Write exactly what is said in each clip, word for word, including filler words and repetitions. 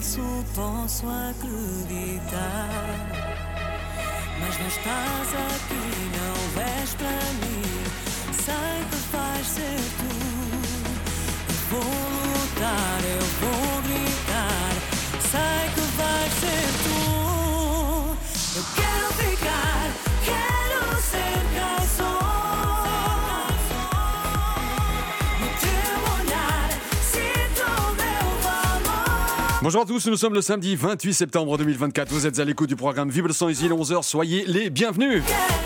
penso, posso acreditar. Mas não estás aqui, não vês para mim. Sei que vais ser tu. Eu vou lutar, eu vou gritar. Sei que vais ser tu. Eu quero ficar, quero ser quem sou. Bonjour à tous, nous sommes le samedi vingt-huit septembre deux mille vingt-quatre. Vous êtes à l'écoute du programme Vibração Ici, il est onze heures. Soyez les bienvenus.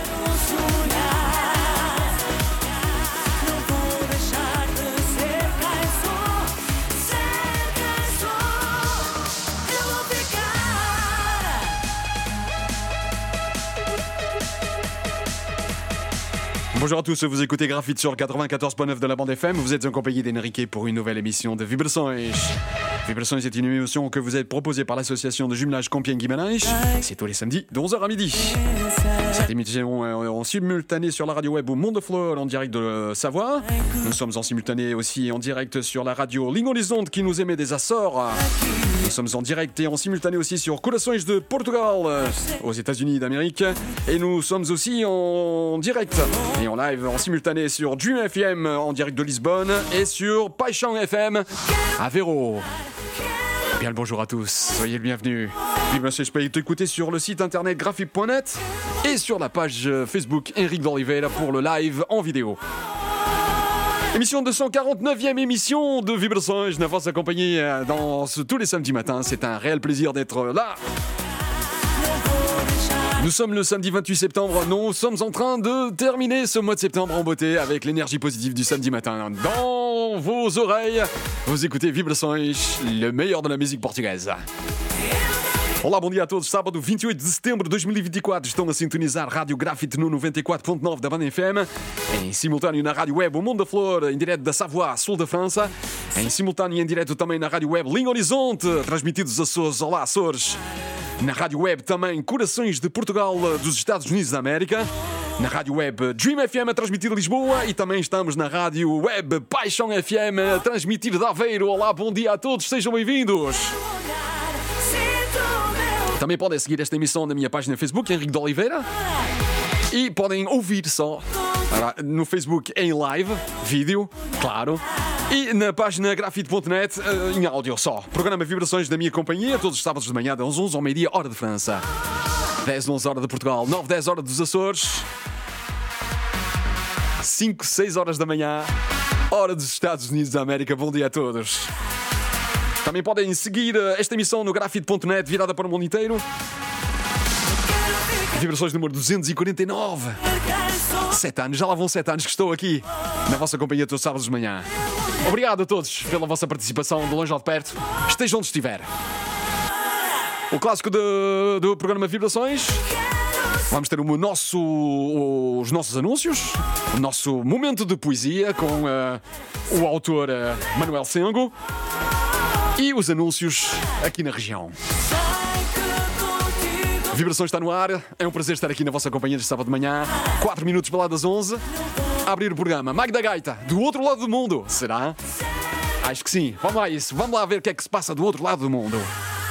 Bonjour à tous, vous écoutez Graphite sur le quatre-vingt-quatorze point neuf de la bande F M. Vous êtes en compagnie d'Enrique pour une nouvelle émission de Vibrações. Vibrações est une émission que vous êtes proposée par l'association de jumelage Compiègne-Guimarães. C'est tous les samedis de onze heures à midi. Cette émission est en simultané sur la radio web au Monde de Fleur en direct de Savoie. Nous sommes en simultané aussi en direct sur la radio Língua Horizonte qui nous émet des Açores. Nous sommes en direct et en simultané aussi sur Corações de Portugal aux États-Unis d'Amérique. Et nous sommes aussi en direct et en live en simultané sur Dream F M en direct de Lisbonne et sur Paixão F M à Véro. Bien le bonjour à tous, soyez le bienvenus. Vibrações peut être écouté sur le site internet graphite point net et sur la page Facebook Henrique d'Oliveira pour le live en vidéo. Émission deux cent quarante-neuvième émission de Vibrações, je n'avance accompagné dans ce, tous les samedis matins. C'est un réel plaisir d'être là. Nous sommes le samedi vingt-huit septembre, nous sommes en train de terminer ce mois de septembre en beauté avec l'énergie positive du samedi matin. Dans vos oreilles, vous écoutez Vibrações, le meilleur de la musique portugaise. Olá, bom dia a todos. Sábado vinte e oito de setembro de dois mil e vinte e quatro estão a sintonizar Rádio Graphite no noventa e quatro ponto nove da banda F M, em simultâneo na Rádio Web O Mundo da Flor, em direto da Savoie, sul da França, em simultâneo e em direto também na Rádio Web Língua Horizonte, transmitidos dos Açores. Olá, Açores. Na Rádio Web também Corações de Portugal dos Estados Unidos da América. Na Rádio Web Dream F M a transmitir de Lisboa e também estamos na Rádio Web Paixão F M a transmitir de Aveiro. Olá, bom dia a todos, sejam bem-vindos. Também podem seguir esta emissão na minha página Facebook, Henrique de Oliveira. E podem ouvir só no Facebook em live, vídeo, claro. E na página graphite ponto net em áudio só. Programa Vibrações da minha companhia, todos os sábados de manhã, das onze ao meio-dia, hora de França. dez, onze horas de Portugal, nove, dez horas dos Açores. cinco, seis horas da manhã, hora dos Estados Unidos da América. Bom dia a todos. Também podem seguir esta emissão no graphite ponto net, virada para o mundo inteiro. Vibrações número duzentos e quarenta e nove. Sete anos, já lá vão sete anos que estou aqui na vossa companhia todos os sábados de manhã. Obrigado a todos pela vossa participação, de longe ou de perto, esteja onde estiver. O clássico de, do programa Vibrações. Vamos ter o nosso, os nossos anúncios, o nosso momento de poesia com uh, o autor uh, Manuel Sengo. E os anúncios aqui na região. Vibrações está no ar. É um prazer estar aqui na vossa companhia de sábado de manhã. quatro minutos para lá das onze. A abrir o programa Magda Gaita, do outro lado do mundo. Será? Acho que sim. Vamos lá isso. Vamos lá ver o que é que se passa do outro lado do mundo.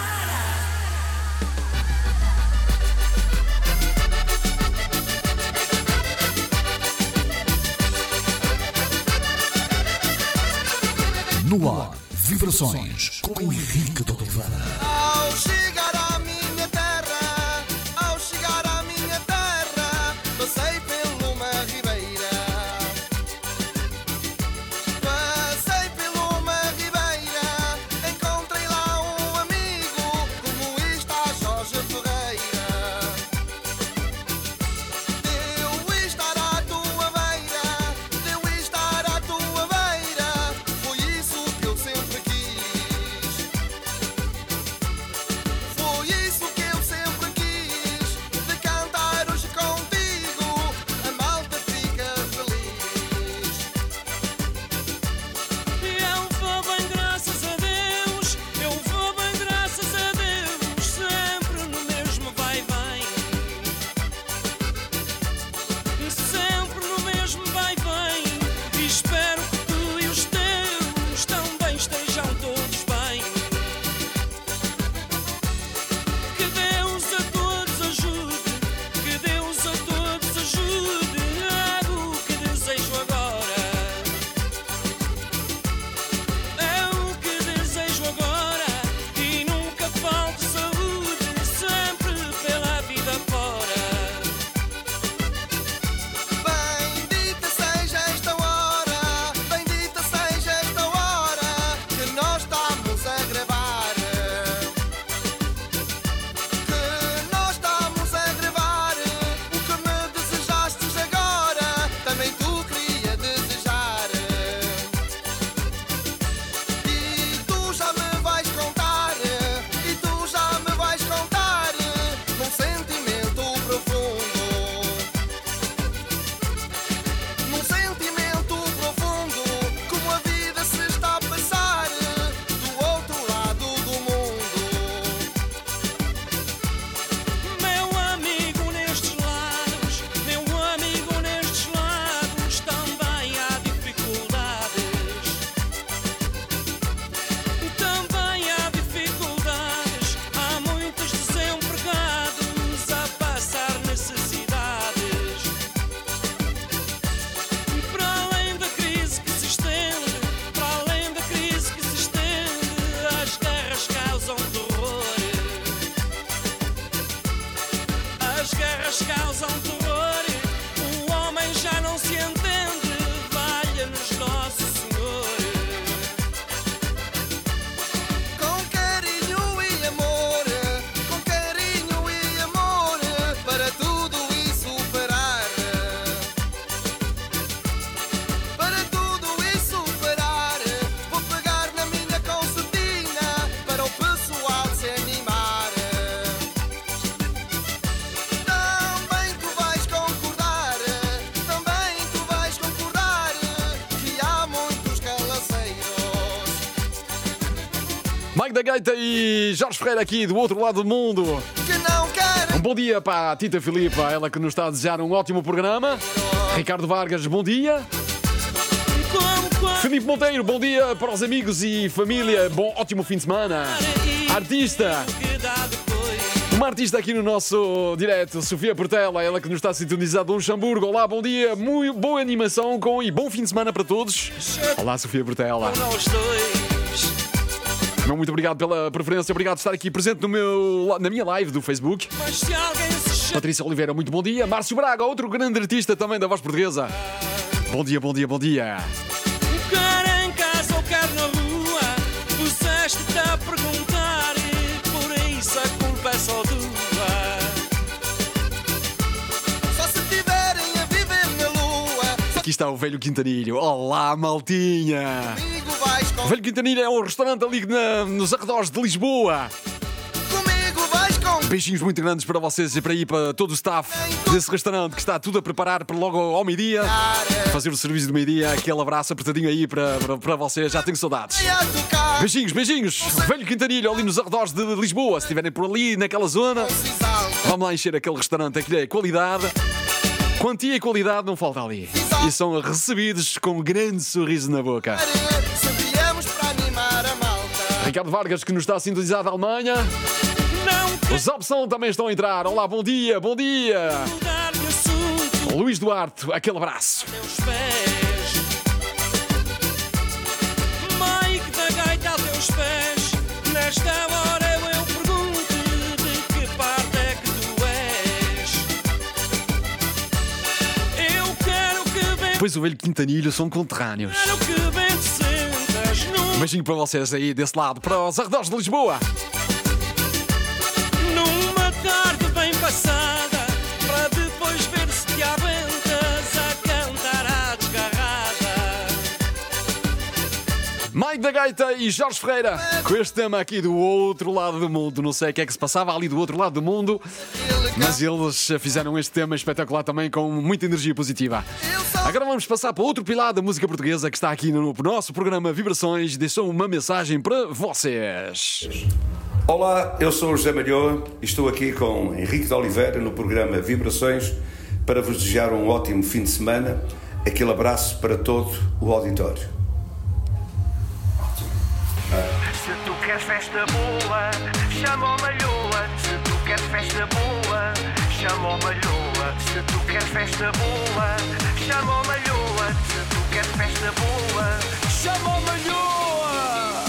No ar, Vibrações com Henrique de Oliveira. Ao chegar à minha terra, ao chegar à minha terra, passei por uma ribeira. Passei por uma ribeira, encontrei lá um amigo, como está Jorge Ferreira. Deu estar à tua beira, deu estar à tua beira, foi isso que eu sempre quis. da Gaita e Jorge Ferreira aqui do outro lado do mundo. Que não quer. Um bom dia para a Tita Filipa, ela que nos está a desejar um ótimo programa. Ricardo Vargas, bom dia. Filipe Monteiro, bom dia para os amigos e família. Bom, ótimo fim de semana. Artista. Uma artista aqui no nosso direto, Sofia Portela, ela que nos está sintonizada do Luxemburgo. Olá, bom dia, muito boa animação com, e bom fim de semana para todos. Olá, Sofia Portela. Muito obrigado pela preferência, obrigado por estar aqui presente no meu, na minha live do Facebook. Patrícia Oliveira, muito bom dia. Márcio Braga, outro grande artista também da voz portuguesa. Bom dia, bom dia, bom dia. Quer em casa ou quer na rua, puseste-te a perguntar e por isso a culpa é só tua. Só se tiverem a viver na lua. Aqui está o Velho Quintanilho. Olá, maltinha. Comigo vais com. O Velho Quintanilho é um restaurante ali na, nos arredores de Lisboa. Comigo vais com. Beijinhos muito grandes para vocês e para aí para todo o staff desse restaurante que está tudo a preparar para logo ao meio-dia. Fazer o serviço do meio-dia. Aquele abraço apertadinho aí para, para, para vocês. Já tenho saudades. A tocar. Beijinhos, beijinhos. Velho Quintanilho ali nos arredores de Lisboa. Se estiverem por ali, naquela zona, vamos lá encher aquele restaurante. Aquilo é qualidade. Quantia e qualidade não falta ali. E são recebidos com um grande sorriso na boca. Se viemos para animar a malta. Ricardo Vargas, que nos está a sintonizar da Alemanha. Não Os Opção também estão a entrar. Olá, bom dia, bom dia. mudar de assunto, Luís Duarte, aquele abraço. teus pés. Mike da gaita a teus pés. Nesta hora eu, eu pergunto de que parte é que tu és. Eu quero que bem, Pois o Velho Quintanilho são conterrâneos. quero que bem te sentas num, Um beijinho para vocês aí desse lado, para os arredores de Lisboa. numa tarde bem passada, para depois ver se te aguentas a cantar à desgarrada. Mike da Gaita e Jorge Ferreira, com este tema aqui do outro lado do mundo. Não sei o que é que se passava ali do outro lado do mundo, mas eles fizeram este tema espetacular também com muita energia positiva. Agora vamos passar para outro pilar da música portuguesa que está aqui no nosso programa Vibrações. Deixou uma mensagem para vocês. Olá, eu sou o José Malhoa e estou aqui com Henrique de Oliveira no programa Vibrações para vos desejar um ótimo fim de semana. Aquele abraço para todo o auditório. Se tu queres festa boa, chama o Malhoa. Se tu queres festa boa, chama o Malhoa. Se tu queres festa boa, chama o Malhoa. Se tu queres festa boa, chama o Malhoa.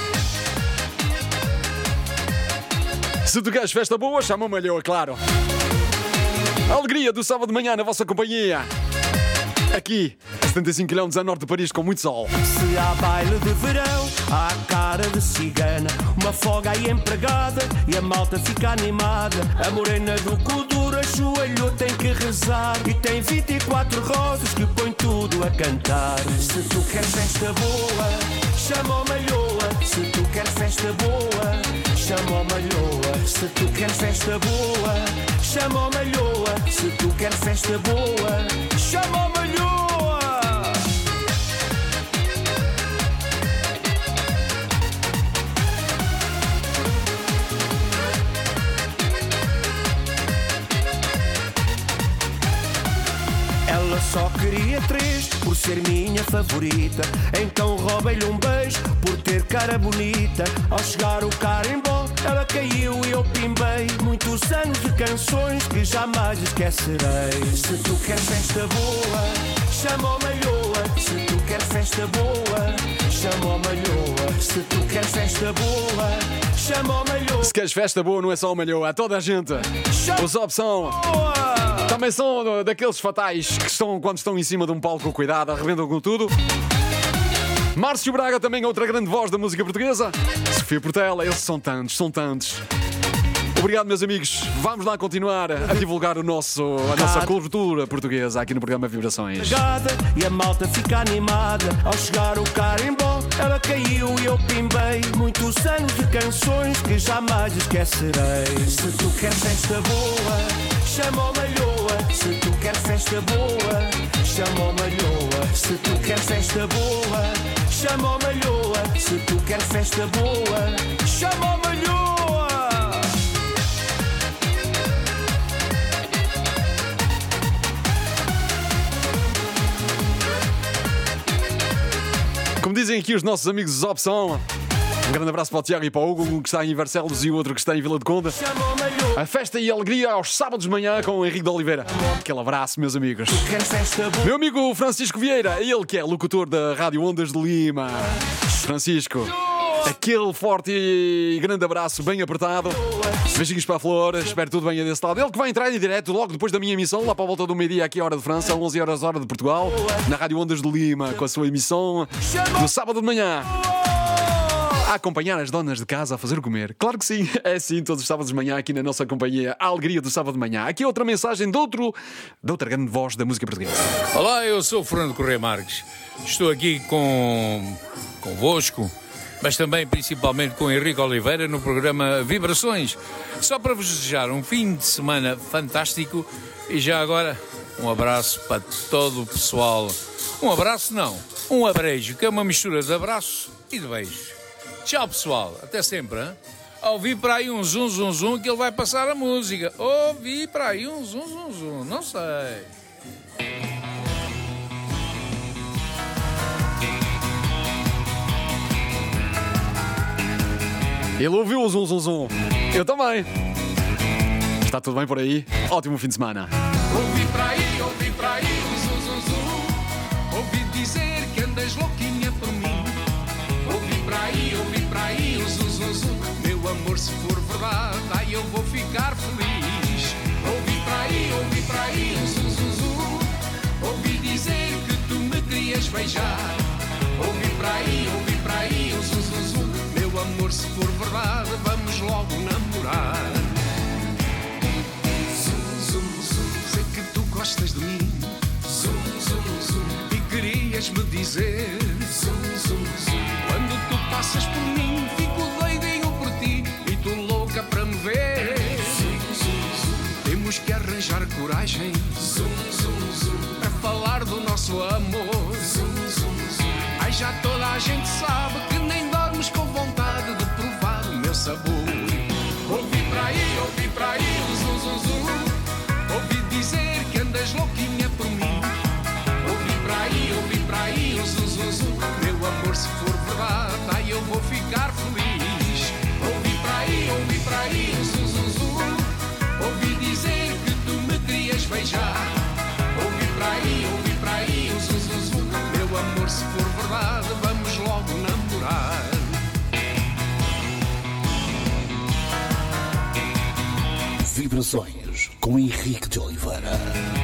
Se tu queres festa boa, chama o Malhoa, claro. A alegria do sábado de manhã na vossa companhia. Aqui, a setenta e cinco quilómetros a norte de Paris, com muito sol. Se há baile de verão, há cara de cigana, uma folga aí empregada e a malta fica animada. A morena do cu duro, ajoelho, tem que rezar e tem vinte e quatro rosas que põe tudo a cantar. Se tu queres festa boa, chama o Malhoa. Se tu queres festa boa, chama o Malhoa. Se tu queres festa boa, chama o Malhoa. Se tu queres festa boa, chama o Malhoa. Ela só queria três por ser minha favorita. Então roubei-lhe um beijo por ter cara bonita. Ao chegar o carimbó, ela caiu e eu pimbei. Muitos anos de canções que jamais esquecerei. Se tu queres festa boa, chama o Malhoa. Se tu queres festa boa, chama o Malhoa. Se tu queres festa boa, chama o Malhoa. Se queres festa boa, não é só o Malhoa, é toda a gente. Os Opção também são daqueles fatais que estão, quando estão em cima de um palco com cuidado, arrebentam com tudo. Márcio Braga também é outra grande voz da música portuguesa. Sofia Portela, eles são tantos, são tantos. Obrigado, meus amigos. Vamos lá continuar a divulgar o nosso, a nossa cultura portuguesa aqui no programa Vibrações. E a malta fica animada. Ao chegar o carimbó, ela caiu e eu pimbei. Muitos anos de canções que jamais esquecerei. Se tu queres festa boa, chama o Malhoa. Se tu queres festa boa, chama o Malhoa. Se tu queres festa boa, chama o Malhoa. Se tu queres festa boa, chama o Malhoa. Como dizem aqui os nossos amigos dos Opção, um grande abraço para o Tiago e para o Hugo, um que está em Barcelos e o outro que está em Vila de Conde. A festa e a alegria aos sábados de manhã com o Henrique de Oliveira. Aquele abraço, meus amigos. Meu amigo Francisco Vieira, ele que é locutor da Rádio Ondas de Lima. Francisco, aquele forte e grande abraço bem apertado. Beijinhos para a Flor, espero tudo bem desse lado. Ele que vai entrar em direto logo depois da minha emissão, lá para a volta do meio-dia aqui a hora de França, onze horas hora de Portugal, na Rádio Ondas de Lima, com a sua emissão no sábado de manhã. A acompanhar as donas de casa a fazer o comer. Claro que sim, é assim todos os sábados de manhã aqui na nossa companhia, a alegria do sábado de manhã. Aqui outra mensagem de, outro, de outra grande voz da música portuguesa. Olá, eu sou o Fernando Correia Marques. Estou aqui com convosco, mas também principalmente com Henrique Oliveira no programa Vibrações. Só para vos desejar um fim de semana fantástico e já agora um abraço para todo o pessoal. Um abraço não, um abrejo, que é uma mistura de abraço e de beijo. Tchau, pessoal. Até sempre, hein? Ouvi para aí um zum, zum, zum que ele vai passar a música. Ouvi para aí um zum, zum, zum. Não sei. Ele ouviu o zum, zum, zum. Eu também. Está tudo bem por aí? Ótimo fim de semana. Ouvi para aí, ouvi para aí um zum, zum, zum. Ouvi dizer que andas louquinha por mim. Ouvi para aí, ouvi para aí um zum, zum, zum. Meu amor, se for verdade, aí eu vou ficar feliz. Ouvi para aí, ouvi para aí um zum, zum, zum. Ouvi dizer que tu me querias beijar. Ouvi para aí, ouvi para aí um zum, zum, zum. Meu amor, se for verdade, vamos logo namorar. Zum, zum, zum. Sei que tu gostas de mim. Zum, zum, zum. E querias-me dizer. Zum, zum, zum. Quando tu passas por mim, fico doidinho por ti e tu louca para me ver. Zum, zum, zum. Temos que arranjar coragem. Zum, zum, zum. Para falar do nosso amor. Zum, zum, zum. Ai, já toda a gente sabe que nem dormes com vontade de provar o meu sabor. Ouvi para aí, ouvi para aí um zum, zum, zum. Ouvi dizer que andas louquinha por mim. Ouvi para aí, ouvi para aí um zum, zum, zum. Meu amor, se for verdade, aí eu vou ficar feliz. Ouvi para aí, ouvi para aí um zum, zum, zum. Ouvi dizer que tu me querias beijar. Ouvi para aí, ouvi para aí um zum, zum, zum. Meu amor, se for verdade, vamos logo namorar. Vibrações com Henrique de Oliveira.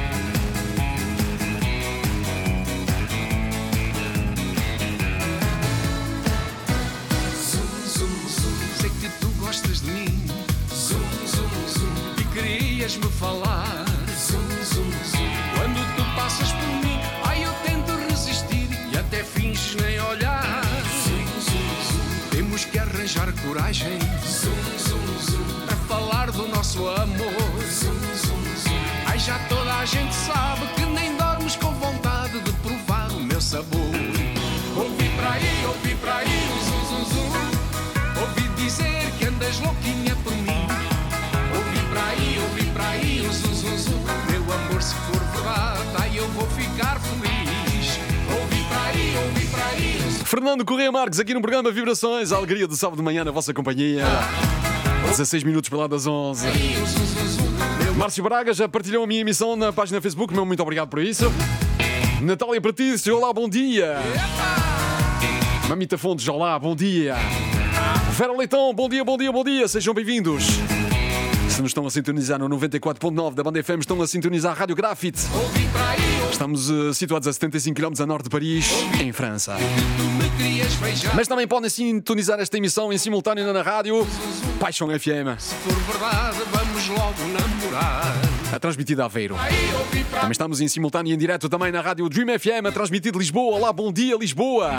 Sei que tu gostas de mim. Zum, zum, zum. E querias-me falar. Zum, zum, zum. Quando tu passas por mim, ai eu tento resistir e até finges nem olhar. Zum, zum, zum. Temos que arranjar coragem. Zum, zum, zum. Para falar do nosso amor. Zum, zum, zum. Ai, já toda a gente sabe que nem dormes com vontade de provar o meu sabor. Ouvi para aí, ouvi para aí um zum, zum, zum. Ouvi dizer que andas louquinha por mim. Ouvi para aí, ouvi para aí um zum, zum, zum. Meu amor, se for verdade, aí eu vou ficar feliz. Ouvi para aí, ouvi para aí um zum... Fernando Correia Marques aqui no programa Vibrações, a alegria do sábado de manhã na vossa companhia. dezasseis minutos para lá das onze. Márcio Braga já partilhou a minha emissão na página Facebook, meu muito obrigado por isso. Natália Patrício, olá, bom dia. Mamita Fontes, olá, bom dia. Vera Leitão, bom dia, bom dia, bom dia, sejam bem-vindos. Se nos estão a sintonizar no noventa e quatro ponto nove da Banda F M, estão a sintonizar a Rádio Grafite. Estamos uh, situados a setenta e cinco quilómetros a norte de Paris, em França. Mas também podem sintonizar esta emissão em simultâneo na rádio Paixão F M. Se for verdade, vamos logo namorar. A transmitir de Aveiro. Também estamos em simultâneo e em direto também na rádio Dream F M, a transmitir de Lisboa. Olá, bom dia, Lisboa.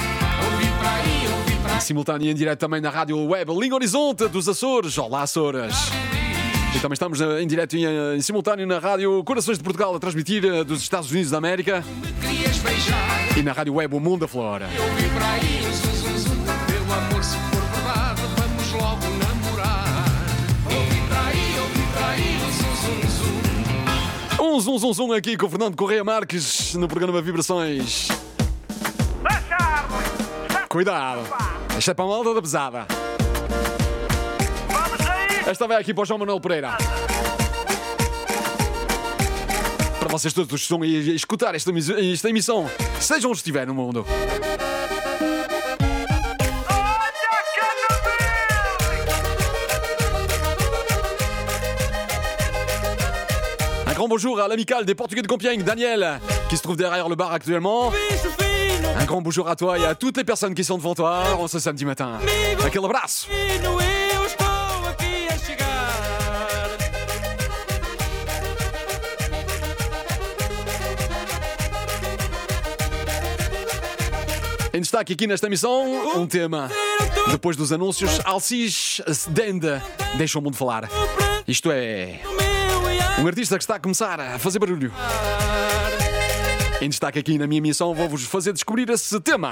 Em simultâneo e em direto também na rádio web Linha Horizonte dos Açores. Olá, Açores. E também estamos em direto e em, em simultâneo na rádio Corações de Portugal, a transmitir dos Estados Unidos da América. Me querias beijar. e na rádio web O Mundo da Flor. Eu vim para aí, zum, zum, zum. Pelo amor, se for verdade, vamos logo namorar. Eu vim para aí, eu vim para aí, zum, zum, zum. Um zum zum zum aqui com o Fernando Correia Marques no programa Vibrações. Cuidado, esta é para a malta da pesada. Esta vai aqui para o João Manuel Pereira. Para vocês todos que estão a escutar esta, esta emissão, sejam onde estiver no mundo. Un grand bonjour à l'amical des Portugais de Compiègne, Daniel, qui se trouve derrière le bar actuellement. Un grand bonjour à toi et à toutes les personnes qui sont devant toi en ce samedi matin. Aquele abraço. Em destaque aqui nesta emissão, um tema. Depois dos anúncios, Alcis Dende deixa o mundo falar. Isto é um artista que está a começar a fazer barulho. Em destaque aqui na minha emissão, vou-vos fazer descobrir esse tema.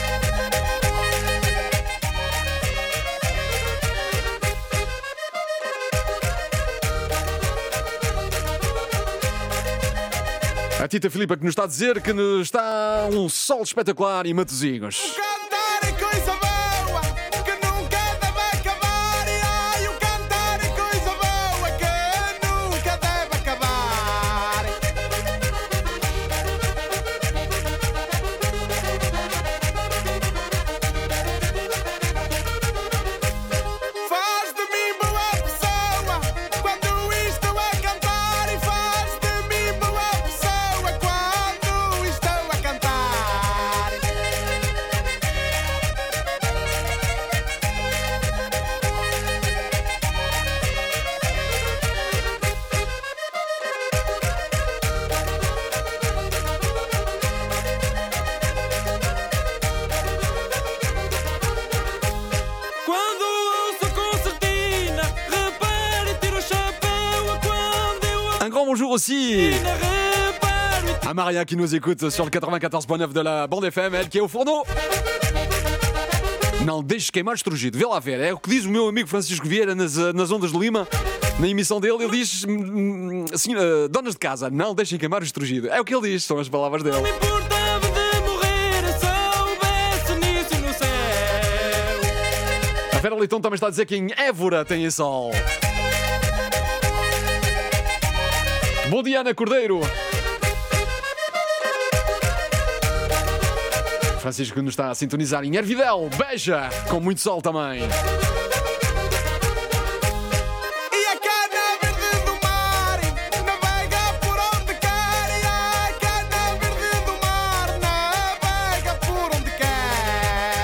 A Tita Filipa que nos está a dizer que está um sol espetacular em Matosinhos. Cantar é coisa boa, que nunca deve acabar. E ai, o cantar é coisa boa, que nunca deve acabar. Faz de mim boa pessoa quando estou a cantar. E faz de mim boa pessoa quando estou a cantar. Quando ouço concertina, repare, tiro o chapéu. Quando eu Un grand bonjour aussi repare. à Maria qui nous écoute sur le quatre-vingt-quatorze point neuf de la bande F M, elle qui est au fourneau. Não deixes queimar estrugido, vê lá ver, é o que diz o meu amigo Francisco Vieira nas, nas Ondas de Lima, na emissão dele. Ele diz hum, assim, uh, donas de casa, não deixem queimar o estrugido. É o que ele diz, são as palavras dele. Me importava de morrer, soubesse nisso no céu. A Vera Leitão também está a dizer que em Évora tem sol. Bom dia, Ana Cordeiro. Francisco nos está a sintonizar em Ervidel, beija, com muito sol também. E a cana verde do mar navega por onde quer. E a cana verde do mar navega por onde quer.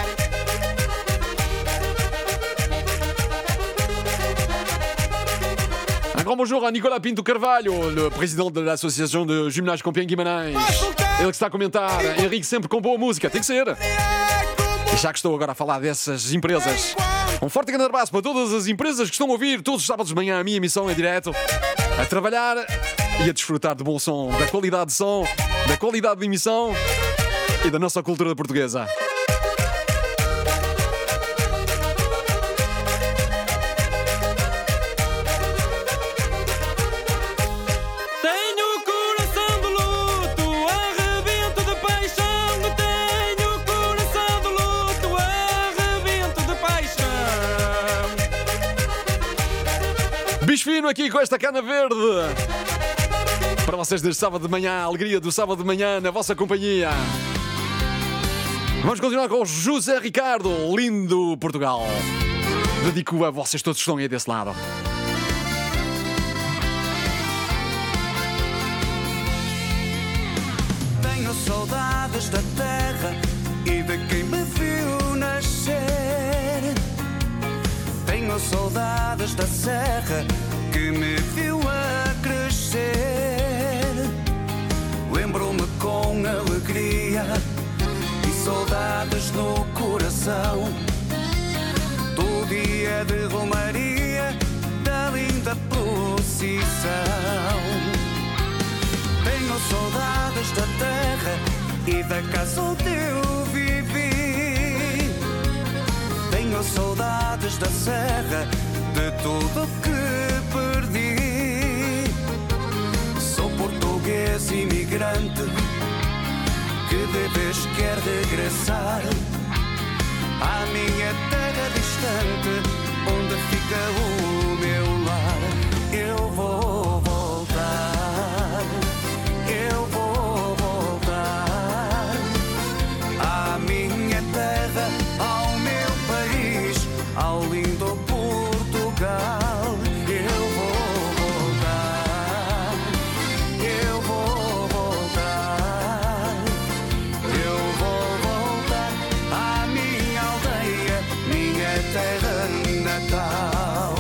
Un grand bonjour à Nicolas Pinto Carvalho, le président de l'association de Jumelage Compiègne Guimarães. Ele que está a comentar, Henrique sempre com boa música, tem que ser. E já que estou agora a falar dessas empresas, um forte grande abraço para todas as empresas que estão a ouvir todos os sábados de manhã a minha emissão em direto, a trabalhar e a desfrutar de bom som, da qualidade de som, da qualidade de emissão e da nossa cultura portuguesa. Tenho o coração de luto, arrebento de paixão. Tenho o coração de luto, arrebento de paixão. Bicho fino aqui com esta cana verde. Para vocês deste sábado de manhã, a alegria do sábado de manhã na vossa companhia. Vamos continuar com o José Ricardo, lindo Portugal. Dedico a vocês todos que estão aí desse lado. Tenho saudades da terra e de quem me viu nascer. Tenho saudades da serra que me viu a crescer. Lembro-me com alegria e saudades no coração do dia de Romaria da linda procissão. Tenho saudades da terra e da casa onde eu vivi. Tenho saudades da serra, de tudo que perdi. Sou português imigrante que de vez quer regressar à minha terra distante, onde fica o meu lar. Eu vou voltar, eu vou voltar à minha terra, ao meu país, ao lindo Portugal. Eu vou voltar, eu vou voltar, eu vou voltar à minha aldeia, minha terra natal.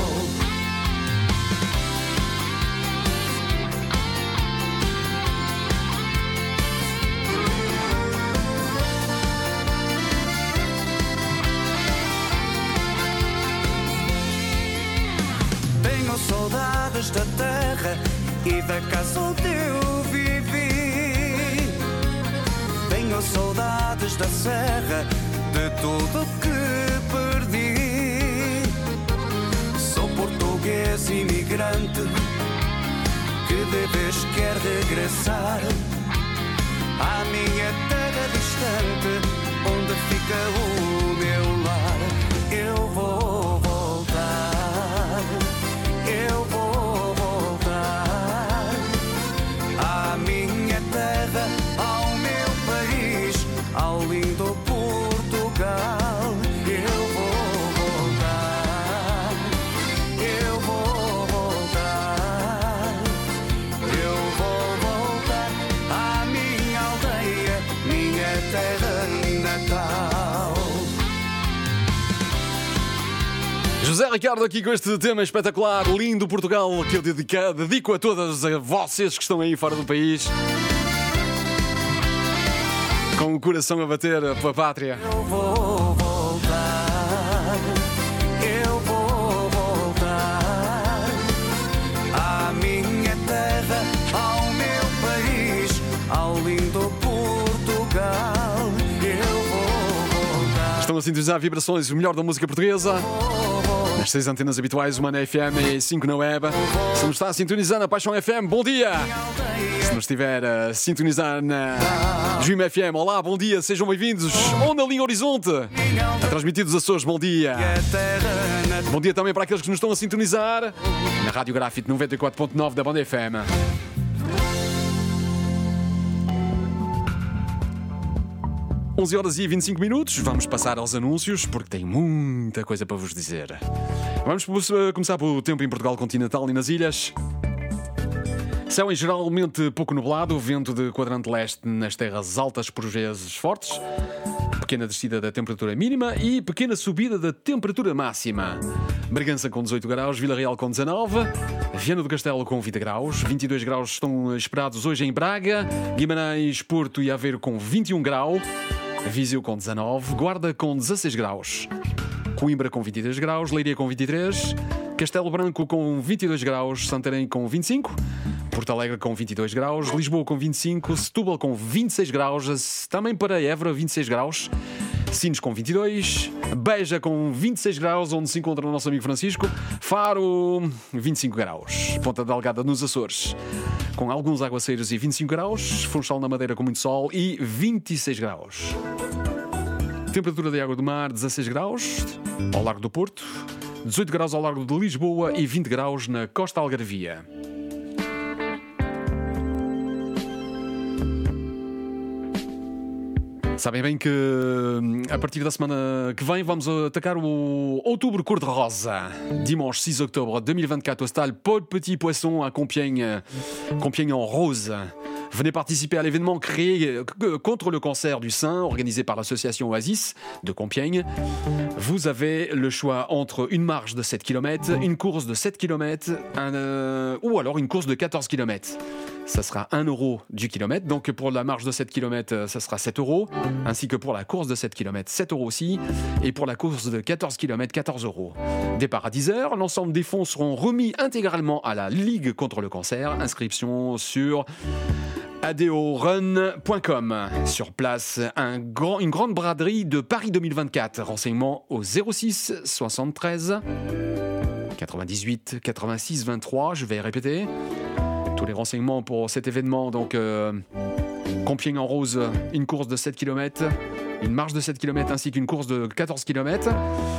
Tenho saudades da terra e da casa onde eu vivi. Tenho saudades da serra, de tudo que perdi. Sou português imigrante que de vez quer regressar à minha terra distante, onde fica o meu lar. Eu vou voltar, eu vou voltar à minha terra, ao meu país, ao lindo Portugal. Eu vou voltar, eu vou voltar, eu vou voltar à minha aldeia, minha terra natal. José Ricardo aqui com este tema espetacular, lindo Portugal, que eu dedico, dedico a todas a vocês que estão aí fora do país, com o coração a bater pela pátria. Eu vou voltar, eu vou voltar à minha terra, ao meu país, ao lindo Portugal. Eu vou voltar. Estão a sintonizar vibrações, o melhor da música portuguesa. Nas seis antenas habituais, uma na F M e cinco na web. Se nos está a sintonizar na Paixão F M, bom dia! Se nos estiver a sintonizar na Dream F M, olá, bom dia, sejam bem-vindos. Ou na linha Horizonte, a transmitir dos Açores, bom dia. Bom dia também para aqueles que nos estão a sintonizar na Rádio Grafite noventa e quatro ponto nove da Banda F M. onze horas e vinte e cinco minutos, vamos passar aos anúncios porque tem muita coisa para vos dizer. Vamos começar pelo tempo em Portugal continental e nas ilhas. Céu em geralmente pouco nublado, vento de quadrante leste nas terras altas por vezes fortes, pequena descida da temperatura mínima e pequena subida da temperatura máxima. Bragança com dezoito graus, Vila Real com dezanove, Viana do Castelo com vinte graus, vinte e dois graus estão esperados hoje em Braga, Guimarães, Porto e Aveiro com vinte e um graus, Viseu com dezanove, Guarda com dezasseis graus, Coimbra com vinte e três graus, Leiria com vinte e três, Castelo Branco com vinte e dois graus, Santarém com vinte e cinco, Porto Alegre com vinte e dois graus, Lisboa com vinte e cinco, Setúbal com vinte e seis graus, também para Évora vinte e seis graus, Sines com vinte e dois, Beja com vinte e seis graus, onde se encontra o nosso amigo Francisco, Faro vinte e cinco graus, Ponta Delgada nos Açores com alguns aguaceiros e vinte e cinco graus, Funchal na Madeira com muito sol e vinte e seis graus. Temperatura da água do mar dezasseis graus ao largo do Porto, dezoito graus ao largo de Lisboa e vinte graus na Costa Algarvia. Sabem bem que a partir da semana que vem vamos atacar o Outubro Cor-de-Rosa. Dimanche six octobre deux mille vingt-quatre au stade Paul Petit Poisson à Compiègne, Compiègne en rose. Venez participer à l'événement créé contre le cancer du sein organisé par l'association Oasis de Compiègne. Vous avez le choix entre une marche de sept kilomètres, une course de sept kilomètres un, euh, ou alors une course de quatorze kilomètres. Ça sera un euro du kilomètre. Donc pour la marche de sept kilomètres, ça sera sept euros. Ainsi que pour la course de sept kilomètres, sept euros aussi. Et pour la course de quatorze kilomètres, quatorze euros. Départ à dix heures. L'ensemble des fonds seront remis intégralement à la Ligue contre le cancer. Inscription sur adeorun point com. Sur place, un grand, une grande braderie de Paris deux mille vingt-quatre. Renseignements au zéro six soixante-treize quatre-vingt-dix-huit quatre-vingt-six vingt-trois. Je vais répéter. Tous les renseignements pour cet événement. Donc, euh, Compiègne en rose, une course de sept kilomètres, une marche de sept kilomètres ainsi qu'une course de quatorze kilomètres.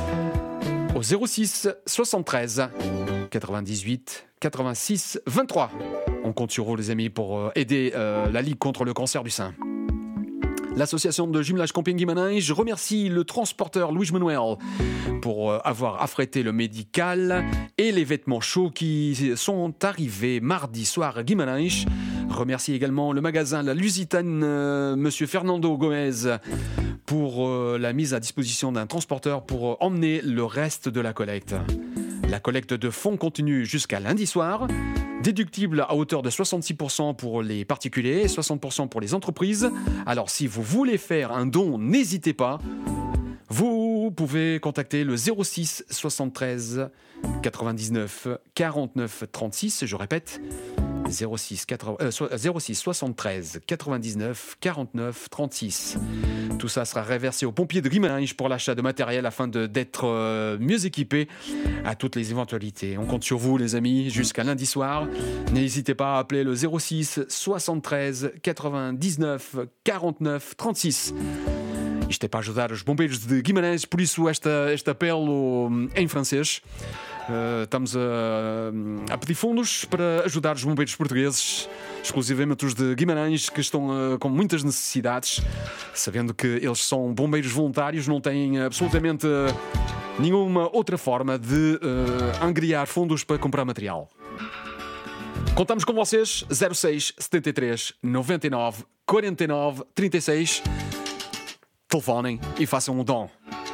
Au zéro six soixante-treize quatre-vingt-dix-huit quatre-vingt-six vingt-trois. On compte sur vous, les amis, pour euh, aider euh, la Ligue contre le cancer du sein. L'association de jumelage Compiègne-Guimarães, je remercie le transporteur Luís Manuel pour euh, avoir affrété le médical et les vêtements chauds qui sont arrivés mardi soir à Guimarães. Remercie également le magasin La Lusitane, euh, Monsieur Fernando Gomez, pour euh, la mise à disposition d'un transporteur pour euh, emmener le reste de la collecte. La collecte de fonds continue jusqu'à lundi soir, déductible à hauteur de soixante-six pour cent pour les particuliers et soixante pour cent pour les entreprises. Alors si vous voulez faire un don, n'hésitez pas. Vous pouvez contacter le zéro six soixante-treize quatre-vingt-dix-neuf quarante-neuf trente-six, je répète, zéro six soixante-treize quatre-vingt-dix-neuf quarante-neuf trente-six. Tout ça sera reversé aux pompiers de Guimarães pour l'achat de matériel afin de, d'être euh, mieux équipés à toutes les éventualités. On compte sur vous, les amis, jusqu'à lundi soir. N'hésitez pas à appeler le zéro six soixante-treize quatre-vingt-dix-neuf quarante-neuf trente-six. Isto é para ajudar os bombeiros de Guimarães, por isso esta, este apelo em francês. Uh, estamos a, a pedir fundos para ajudar os bombeiros portugueses, exclusivamente os de Guimarães, que estão uh, com muitas necessidades, sabendo que eles são bombeiros voluntários, não têm absolutamente uh, nenhuma outra forma de uh, angriar fundos para comprar material. Contamos com vocês. Zero seis setenta e três noventa e nove quarenta e nove trinta e seis. Telefonem e façam um dom.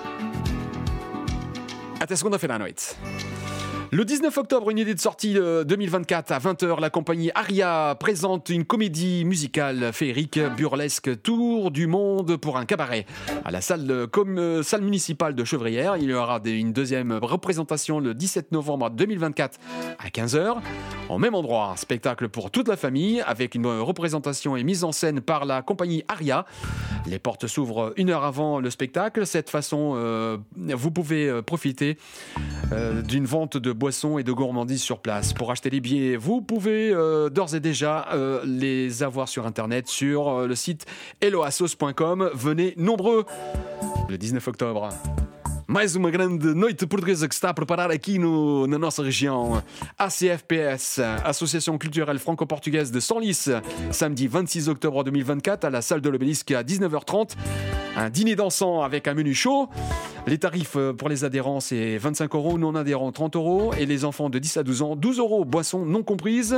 Até segunda-feira à noite. Le dix-neuf octobre, une idée de sortie deux mille vingt-quatre à vingt heures, la compagnie Aria présente une comédie musicale féerique, burlesque, tour du monde pour un cabaret. À la salle, comme, euh, salle municipale de Chevrières, il y aura des, une deuxième représentation le dix-sept novembre deux mille vingt-quatre à quinze heures. Au même endroit, spectacle pour toute la famille avec une représentation et mise en scène par la compagnie Aria. Les portes s'ouvrent une heure avant le spectacle. Cette façon, euh, vous pouvez profiter euh, d'une vente de boissons et de gourmandises sur place. Pour acheter les billets, vous pouvez euh, d'ores et déjà euh, les avoir sur internet sur euh, le site eloassos point com. Venez nombreux le dix-neuf octobre. Mais uma grande noite portuguesa que se está a preparar aqui no, na nossa região. A C F P S, Association culturelle franco-portugaise de Senlis, samedi vingt-six octobre deux mille vingt-quatre à la salle de l'Obélisque à dix-neuf heures trente. Un dîner dansant avec un menu chaud. Les tarifs pour les adhérents, c'est vingt-cinq euros, non-adhérents trente euros. Et les enfants de dix à douze ans, douze euros, boissons non comprises.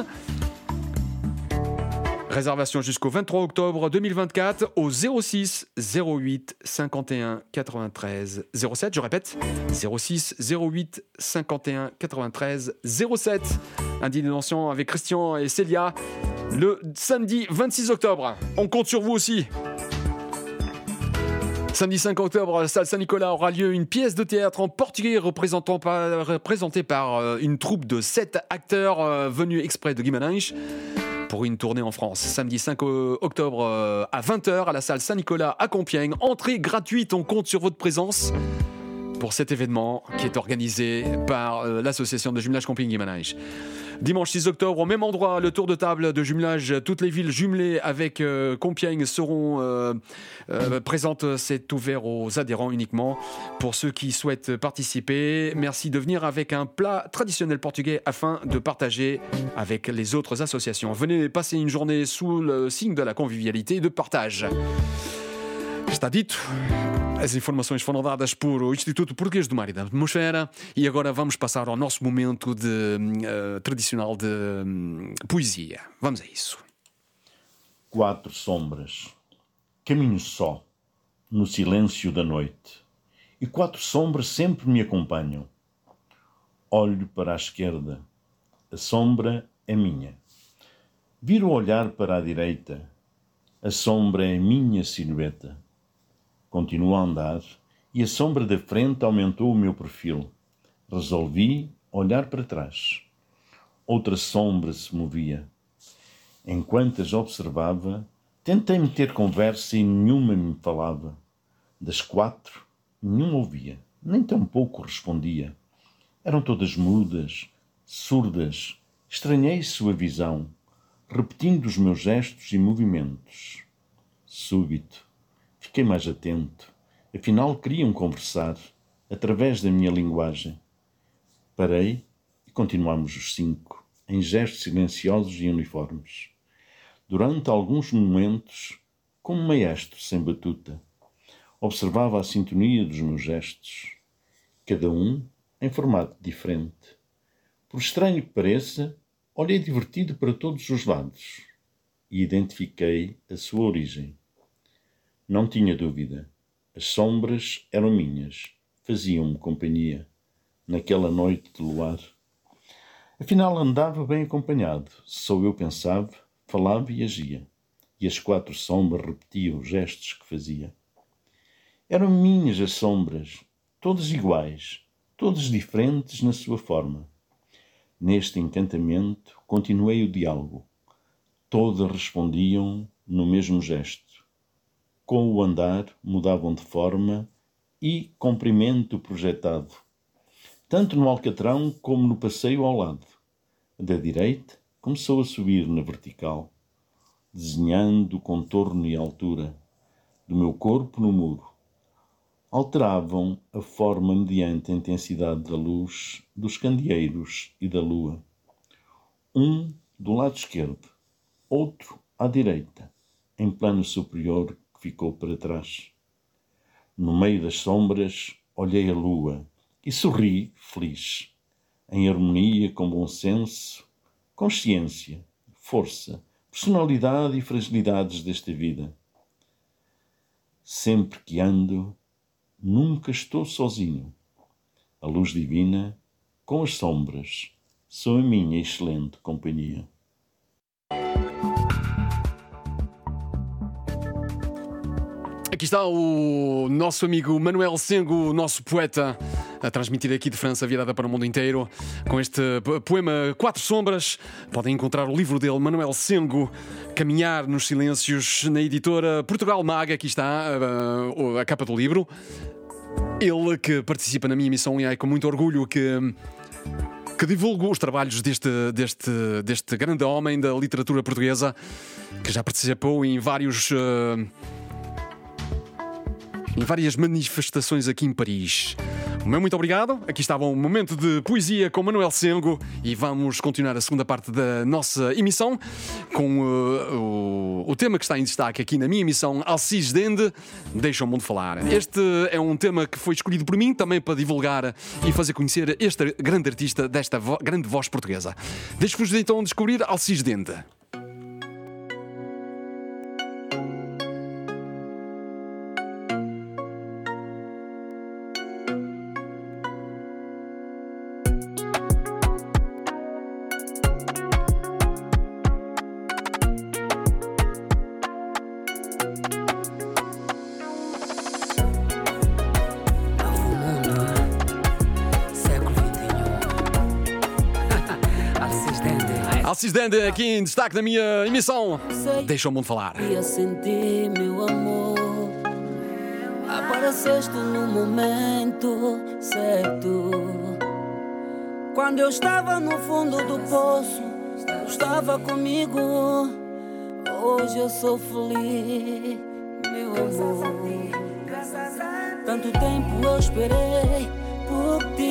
Réservation jusqu'au vingt-trois octobre deux mille vingt-quatre au zéro six zéro huit cinquante et un quatre-vingt-treize zéro sept. Je répète, zéro six zéro huit cinquante et un quatre-vingt-treize zéro sept. Un dîner dansant avec Christian et Célia le samedi vingt-six octobre. On compte sur vous aussi. Samedi cinq octobre, à la salle Saint-Nicolas aura lieu une pièce de théâtre en portugais représentant par, représentée par une troupe de sept acteurs venus exprès de Guimarães pour une tournée en France. Samedi cinq octobre à vingt heures à la salle Saint-Nicolas à Compiègne. Entrée gratuite, on compte sur votre présence pour cet événement qui est organisé par l'association de jumelage Compiègne-Guimarães. Dimanche six octobre, au même endroit, le tour de table de jumelage. Toutes les villes jumelées avec euh, Compiègne seront euh, euh, présentes. C'est ouvert aux adhérents uniquement. Pour ceux qui souhaitent participer, merci de venir avec un plat traditionnel portugais afin de partager avec les autres associations. Venez passer une journée sous le signe de la convivialité et de partage. Está dito. As informações foram dadas por o Instituto Português do Mar e da Atmosfera e agora vamos passar ao nosso momento de, uh, tradicional de um, poesia. Vamos a isso. Quatro sombras. Caminho só, no silêncio da noite. E quatro sombras sempre me acompanham. Olho para a esquerda. A sombra é minha. Viro olhar para a direita. A sombra é minha silhueta. Continuo a andar e a sombra da frente aumentou o meu perfil. Resolvi olhar para trás. Outra sombra se movia. Enquanto as observava, tentei meter conversa e nenhuma me falava. Das quatro, nenhuma ouvia, nem tampouco respondia. Eram todas mudas, surdas. Estranhei sua visão, repetindo os meus gestos e movimentos. Súbito, fiquei mais atento. Afinal, queriam conversar, através da minha linguagem. Parei e continuámos os cinco, em gestos silenciosos e uniformes. Durante alguns momentos, como maestro sem batuta, observava a sintonia dos meus gestos, cada um em formato diferente. Por estranho que pareça, olhei divertido para todos os lados e identifiquei a sua origem. Não tinha dúvida. As sombras eram minhas, faziam-me companhia, naquela noite de luar. Afinal, andava bem acompanhado, só eu pensava, falava e agia, e as quatro sombras repetiam os gestos que fazia. Eram minhas as sombras, todas iguais, todas diferentes na sua forma. Neste encantamento, continuei o diálogo. Todas respondiam no mesmo gesto. Com o andar, mudavam de forma e comprimento projetado, tanto no alcatrão como no passeio ao lado. Da direita, começou a subir na vertical, desenhando o contorno e a altura do meu corpo no muro. Alteravam a forma mediante a intensidade da luz, dos candeeiros e da lua. Um do lado esquerdo, outro à direita, em plano superior que ficou para trás. No meio das sombras, olhei a lua e sorri feliz, em harmonia com bom senso, consciência, força, personalidade e fragilidades desta vida. Sempre que ando, nunca estou sozinho. A luz divina, com as sombras, são a minha excelente companhia. Aqui está o nosso amigo Manuel Sengo, nosso poeta, a transmitir aqui de França, virada para o mundo inteiro, com este poema Quatro Sombras. Podem encontrar o livro dele, Manuel Sengo, Caminhar nos Silêncios, na editora Portugal Mag. Aqui está a, a capa do livro. Ele que participa na minha emissão e é com muito orgulho que... que divulgo os trabalhos deste, deste, deste grande homem da literatura portuguesa, que já participou em vários... Uh, em várias manifestações aqui em Paris. O meu muito obrigado. Aqui estava um momento de poesia com Manuel Sengo e vamos continuar a segunda parte da nossa emissão com uh, o, o tema que está em destaque aqui na minha emissão, Alcides Dende, Deixa o Mundo Falar. Este é um tema que foi escolhido por mim também para divulgar e fazer conhecer este grande artista desta vo- grande voz portuguesa. Deixo-vos então descobrir Alcides Dende. Alcides Dende, aqui em destaque da minha emissão. Deixa o mundo falar. Ia sentir, meu amor. Apareceste no momento certo. Quando eu estava no fundo do poço, estava comigo. Hoje eu sou feliz, meu amor. Tanto tempo eu esperei por ti.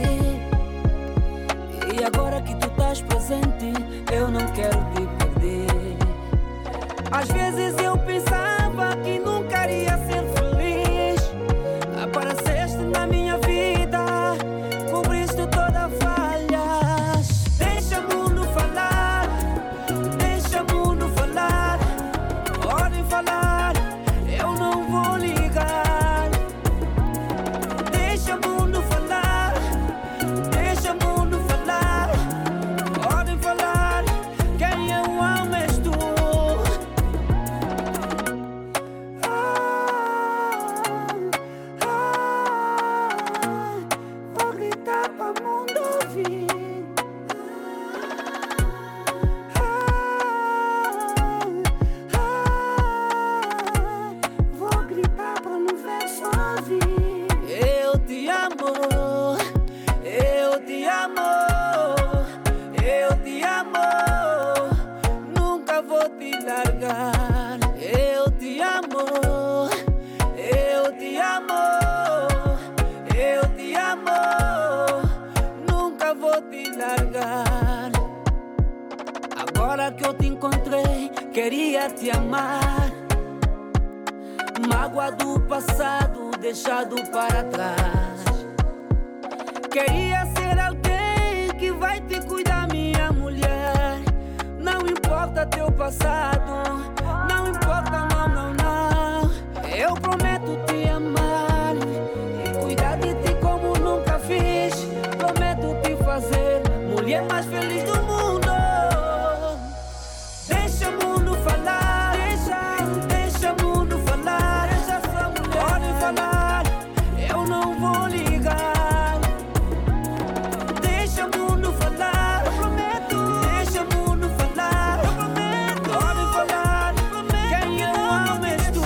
E agora que tu estás presente, eu não quero te perder. Às vezes eu pensava que nunca iria ser feliz. Apareceste na minha vida, cobriste todas as falhas. Deixa o mundo falar, deixa o mundo falar. Podem falar, eu não vou ligar. Deixa o mundo falar, deixa o mundo falar. Podem falar, quem eu amo és tu. eu te amo, eu te amo, nunca vou te largar. Eu te amo, eu te amo, eu te amo, nunca vou te largar. Agora que eu te encontrei, queria te amar. Mágoa do passado deixado para trás. Queria ser alguém que vai te cuidar, minha mulher. Não importa teu passado, não importa, não, não, não. Eu prometo te amar e cuidar de ti como nunca fiz. Prometo te fazer mulher mais feliz do mundo. Deixa o mundo falar, deixa, deixa o mundo falar. Deixa essa mulher pode falar, eu não vou ligar. Deixa o mundo falar, eu prometo. Deixa o mundo falar, eu prometo. Pode falar, eu prometo. Quem eu amo és tu.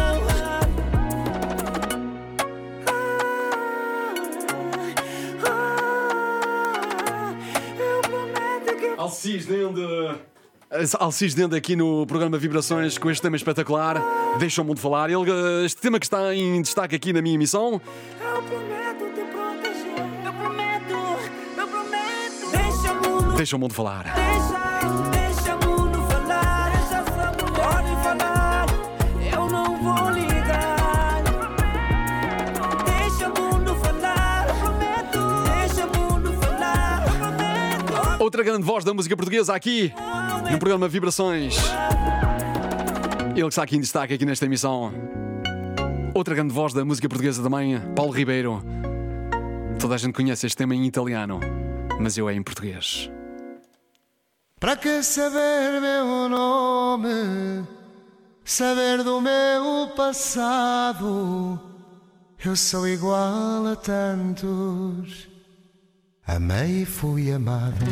Eu prometo que Alcides Dende. Alcides Dende aqui no programa Vibrações com este tema espetacular. Deixa o mundo falar. Ele, este tema que está em destaque aqui na minha emissão. eu prometo te proteger. Eu prometo, eu prometo. Deixa o mundo, Deixa o mundo falar. deixa, deixa o mundo falar. Deixa essa mulher pode falar, eu não vou ligar. Deixa o mundo falar, eu prometo. Deixa o mundo falar, eu prometo. Outra grande voz da música portuguesa aqui no programa Vibrações. Ele que está aqui em destaque aqui nesta emissão. Outra grande voz da música portuguesa também, Paulo Ribeiro. Toda a gente conhece este tema em italiano, mas eu é em português. Para que saber meu nome, saber do meu passado? Eu sou igual a tantos, amei e fui amado.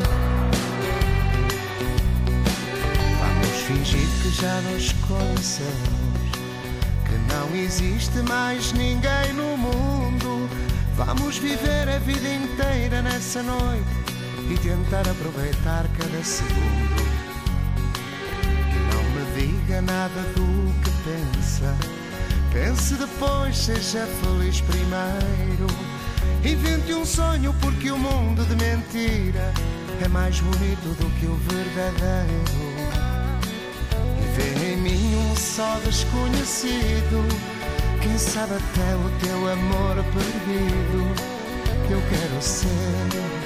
Vamos fingir que já nos conhecemos, que não existe mais ninguém no mundo. Vamos viver a vida inteira nessa noite e tentar aproveitar cada segundo. E não me diga nada do que pensa, pense depois, seja feliz primeiro. Invente um sonho porque o mundo de mentira é mais bonito do que o verdadeiro. E vê em mim um só desconhecido, quem sabe até o teu amor perdido. Eu quero ser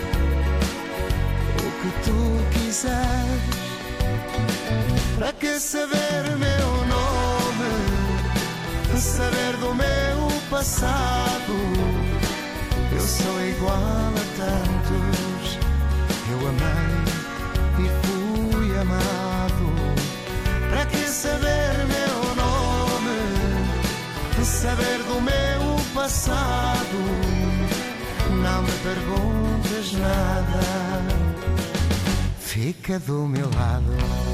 o que tu quiseres. Para que saber meu nome, saber do meu passado? Eu sou igual a tantos, eu amei e fui amado. Para que saber meu nome, saber do meu passado? Não me perguntes nada, fica do meu lado.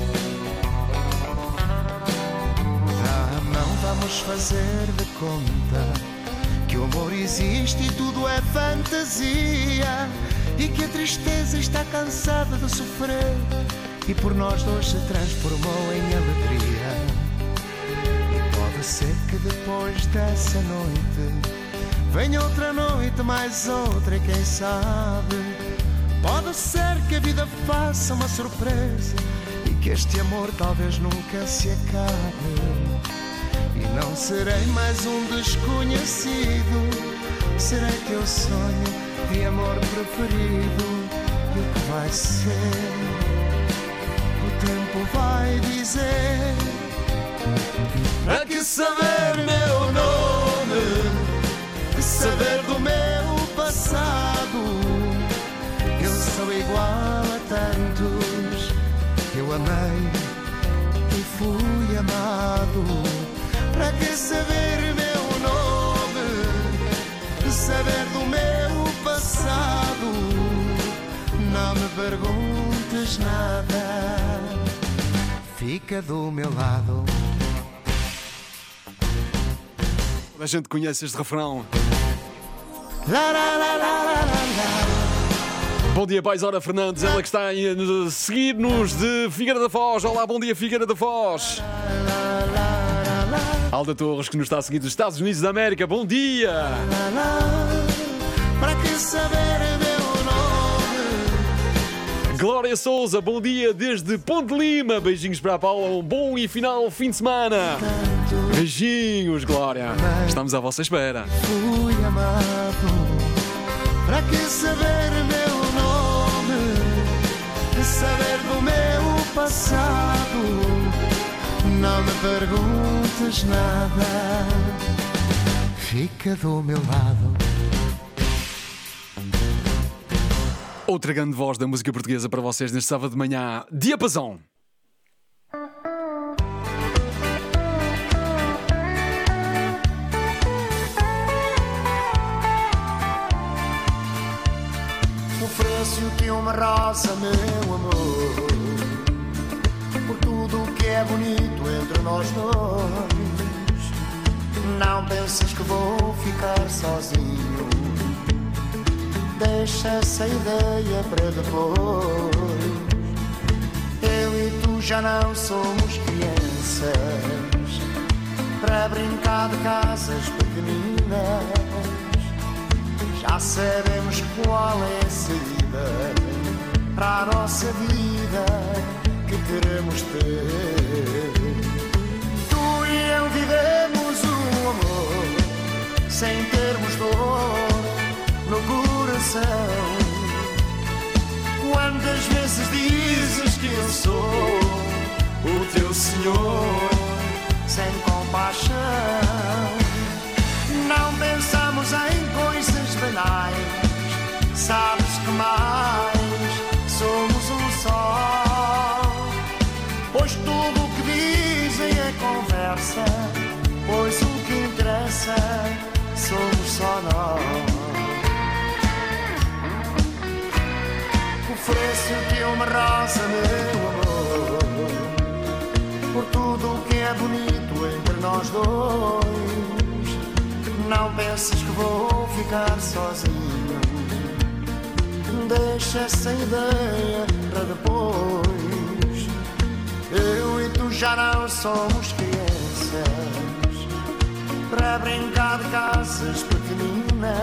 Dá a mão, vamos fazer de conta que o amor existe e tudo é fantasia, e que a tristeza está cansada de sofrer e por nós dois se transformou em alegria. E pode ser que depois dessa noite venha outra noite, mais outra, e quem sabe pode ser que a vida faça uma surpresa e que este amor talvez nunca se acabe. E não serei mais um desconhecido, serei teu sonho de amor preferido. E o que vai ser, o tempo vai dizer. Para que saber meu nome, saber do meu passado? Eu sou igual a tantos, eu amei e fui amado. Para que saber meu nome, saber do meu passado? Não me perguntes nada, fica do meu lado. A gente conhece este refrão. La, la, la, la, la, la. Bom dia, Paisora Fernandes, ela que está a seguir-nos de Figueira da Foz. Olá, bom dia, Figueira da Foz. Alda Torres, que nos está a seguir dos Estados Unidos da América. Bom dia. Para que saber meu nome? Glória Souza, bom dia desde Ponte Lima. Beijinhos para a Paula, um bom e final fim de semana. Beijinhos, Glória. Estamos à vossa espera. Fui amado. Para que saber meu saber do meu passado, não me perguntes nada, fica do meu lado. Outra grande voz da música portuguesa para vocês neste sábado de manhã, Diapasão. Ofereço-te uma rosa, meu amor, por tudo o que é bonito entre nós dois. Não penses que vou ficar sozinho, deixa essa ideia para depois. Eu e tu já não somos crianças para brincar de casas pequeninas. Já sabemos qual é a saída para a nossa vida que queremos ter. Tu e eu vivemos o amor sem termos dor no coração. Quantas vezes dizes que eu sou o teu senhor sem compaixão? Não pensamos em coisas banais, sabes que mais somos um só. Pois tudo o que dizem é conversa, pois o que interessa somos só nós. Ofereço-te uma rosa, meu amor, por tudo o que é bonito entre nós dois. Não penses que vou ficar sozinho, deixa essa ideia para depois. Eu e tu já não somos crianças para brincar de casas pequeninas.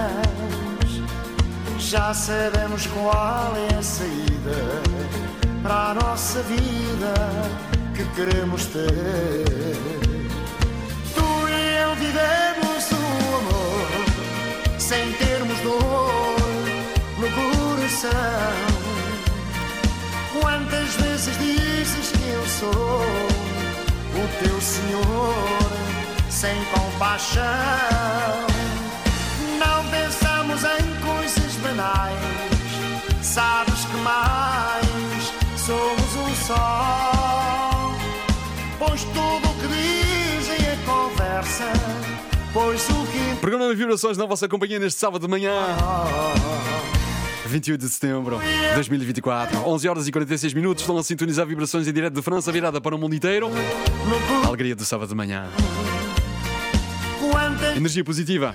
Já sabemos qual é a saída para a nossa vida que queremos ter. Tu e eu vivemos o amor sem termos dor no coração. Quantas vezes dizes que eu sou o teu senhor sem compaixão? Não pensamos em coisas banais, sabes que mais somos um só. Pois tudo o que dizem é conversa, pois o que... Programa de Vibrações na vossa companhia neste sábado de manhã, vinte e oito de setembro de dois mil e vinte e quatro, onze horas e quarenta e seis minutos. Estão a sintonizar Vibrações em direto de França, virada para o mundo inteiro. A alegria do sábado de manhã. Energia positiva.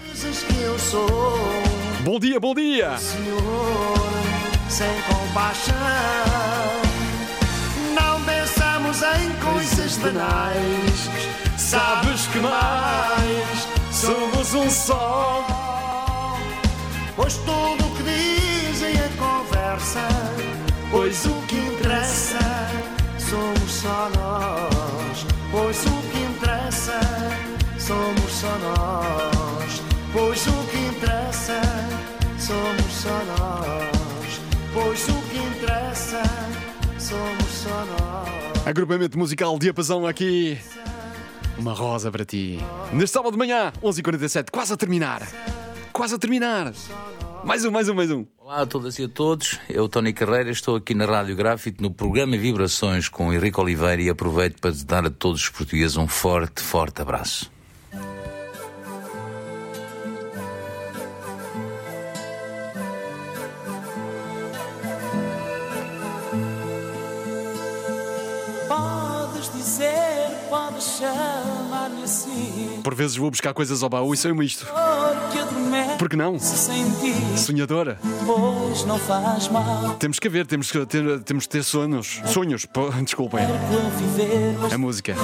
Bom dia, bom dia. Senhor, sem compaixão, não pensamos em coisas banais, sabes que mais somos um só. Pois tudo o que dizem é conversa, pois o que interessa somos só nós. Pois o que interessa somos só nós. Pois o que interessa somos só nós. Pois o que interessa somos só nós. Agrupamento musical Diapasão aqui. Uma rosa para ti. Neste sábado de manhã, onze e quarenta e sete, quase a terminar. Quase a terminar. Mais um, mais um, mais um. Olá a todas e a todos, eu, Tony Carreira, estou aqui na Rádio Grafite no programa Vibrações com Henrique Oliveira e aproveito para dar a todos os portugueses um forte, forte abraço. Podes dizer, podes chamar-me assim. Por vezes vou buscar coisas ao baú e saiu-me isto. Que adormece Por que não? Sonhadora. Pois não faz mal. Temos que ver, temos que ter, temos que ter sonhos. Sonhos, pô, desculpem. A música.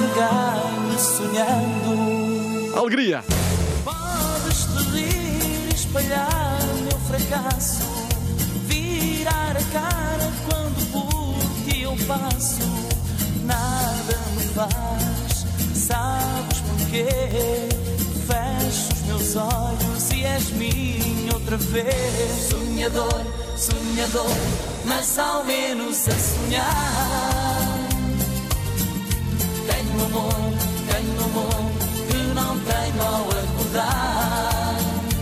Alegria. Podes te rir, espalhar meu fracasso, virar a cara quando por ti eu passo. Nada me faz, sabes porquê? Fecho os meus olhos e és minha outra vez. Sonhador, sonhador, mas ao menos a sonhar. Tenho amor, tenho amor que não tenho ao acordar.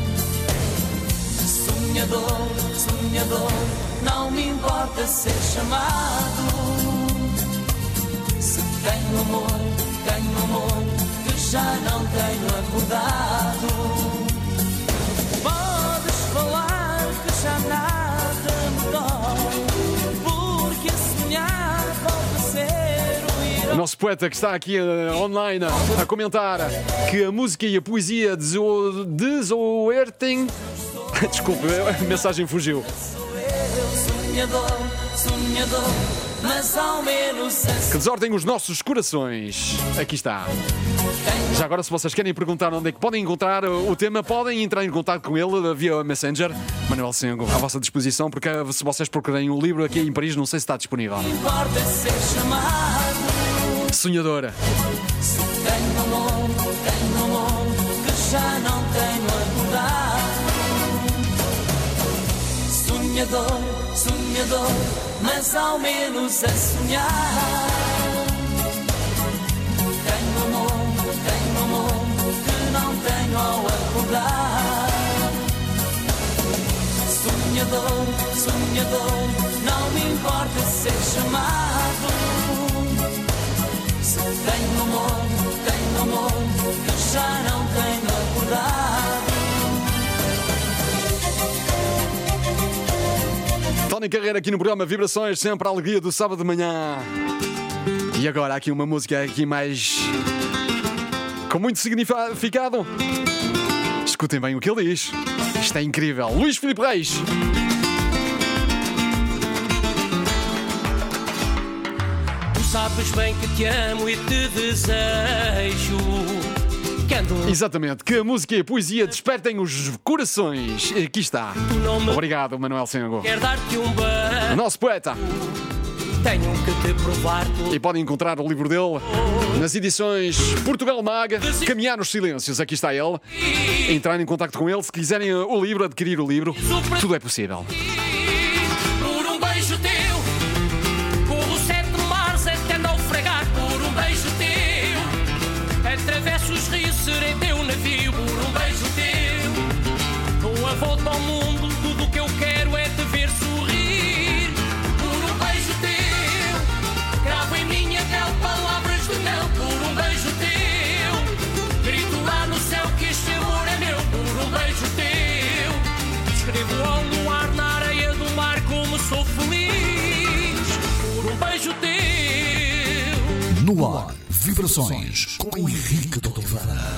Sonhador, sonhador, não me importa ser chamado. Se tenho amor, tenho amor que já não tenho acordado. Podes falar que já nada me dói, porque sonhar volta a ser o herói. O nosso poeta que está aqui uh, online a, a comentar que a música e a poesia desoertem. Desculpe, a mensagem fugiu. Sonhador, sonhador, mas ao menos assim. Que desordem os nossos corações. Aqui está. Já agora, se vocês querem perguntar onde é que podem encontrar o tema, podem entrar em contato com ele via Messenger. Manuel Sengo, à vossa disposição, porque se vocês procurarem o livro aqui em Paris, não sei se está disponível. Importa ser chamado. Sonhadora. Se tenho amor, tenho amor que já não tenho acordado. Sonhador, sonhador, mas ao menos a sonhar. Tenho amor, tenho amor que não tenho ao acordar. Sonhador, sonhador, não me importa ser chamado. Se tenho amor, tenho amor que já não tenho acordado. Tony Carreira aqui no programa Vibrações, sempre a alegria do sábado de manhã. E agora aqui uma música aqui mais com muito significado. Escutem bem o que ele diz. Isto é incrível. Luís Filipe Reis. Tu sabes bem que te amo e te desejo. Exatamente, que a música e a poesia despertem os corações. Aqui está. Obrigado, Manuel Sengo. Quero dar-te um beijo. O nosso poeta. Tenho que te provar tudo. E podem encontrar o livro dele nas edições Portugal Mag, Caminhar nos Silêncios. Aqui está ele. Entrar em contacto com ele. Se quiserem o livro, adquirir o livro, tudo é possível. Por um beijo teu, corro sete mares até naufragar. Por um beijo teu, atravesso os rios, serei teu navio. Por um beijo teu, dou a volta ao mundo. Tudo o que eu quero é te ver sorrir. Por um beijo teu, cravo em minha pele palavras de mel. Por um beijo teu, grito lá no céu que este amor é meu. Por um beijo teu, escrevo ao luar na areia do mar como sou feliz. Por um beijo teu. No ar, Vibrações com Henrique de Oliveira.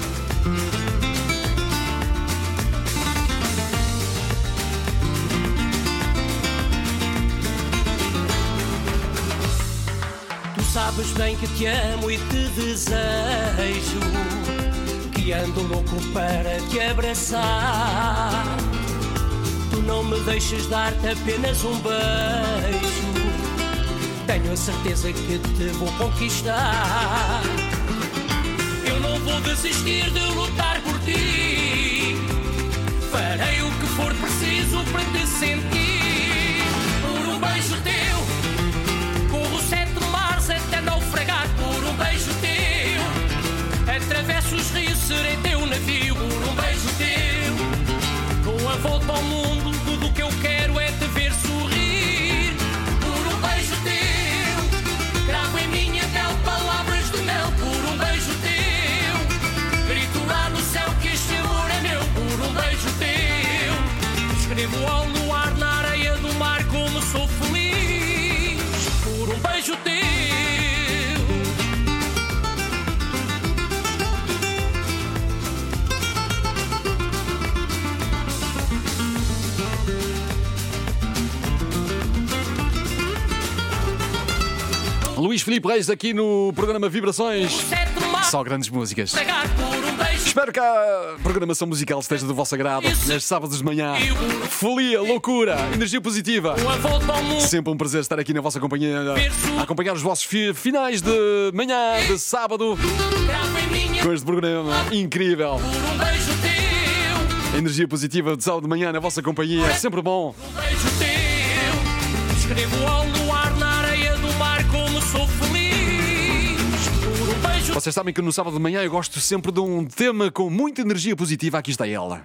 Tu sabes bem que te amo e te desejo, que ando louco para te abraçar. Tu não me deixas dar-te apenas um beijo. Tenho a certeza que te vou conquistar. Eu não vou desistir de lutar por ti. Farei o que for preciso para te sentir. Por um beijo teu, corro sete mares até naufragar. Por um beijo teu, atravesso os rios, serei teu navio. Por um beijo teu, dou a volta ao mundo. Tudo o que eu quero é te ver sorrir. Por um beijo teu, cravo em minha pele palavras de mel. Por um beijo teu, grito lá no céu que este amor é meu. Por um beijo teu, escrevo ao luar na areia do mar como sou feliz. Por um beijo teu. Luís Filipe Reis aqui no programa Vibrações. Só grandes músicas. Espero que a programação musical esteja do vosso agrado. Nestes sábados de manhã. Folia, loucura, energia positiva. Sempre um prazer estar aqui na vossa companhia a acompanhar os vossos fi- finais de manhã, de sábado, com este programa incrível. Energia positiva de sábado de manhã na vossa companhia. É sempre bom. Escrevo ao luar na areia do mar como sou feliz. Por um beijo. Vocês sabem que no sábado de manhã eu gosto sempre de um tema com muita energia positiva. Aqui está ela.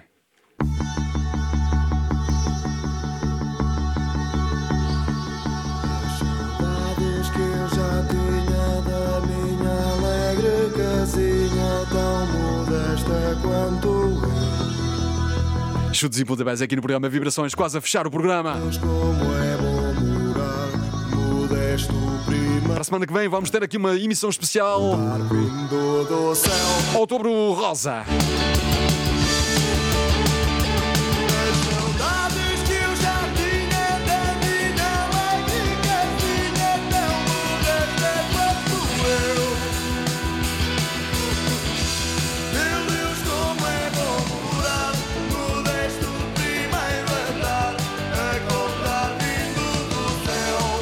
Saudades que eu já tinha da minha alegre casinha, tão modesta quanto eu. Chutes e pontapés aqui no programa Vibrações, quase a fechar o programa. Como é bom morar, modesto prima. Para a semana que vem vamos ter aqui uma emissão especial. Vindo do céu. Outubro Rosa. As saudades que eu já tinha da minha alegre casinha, tão modesta quanto eu. Meu Deus, como é bom morar, modesto primeiro andar, a contar vindo do céu.